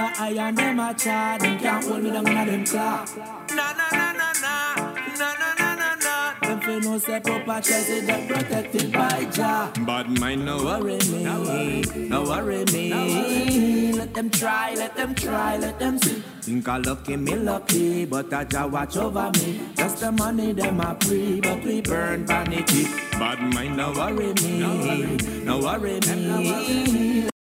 a I and them a chat. Them can't hold me down in them claw. Na na na na na, na na na na na. Them feel no step up a chest, them protected by Jah. Bad mind no worry me, no worry me. Let them try, let them try, let them see. Think I lucky, me lucky, but I Jah watch over me. Just the money them a free, but we burn vanity. Bad mind no worry me, no worry me.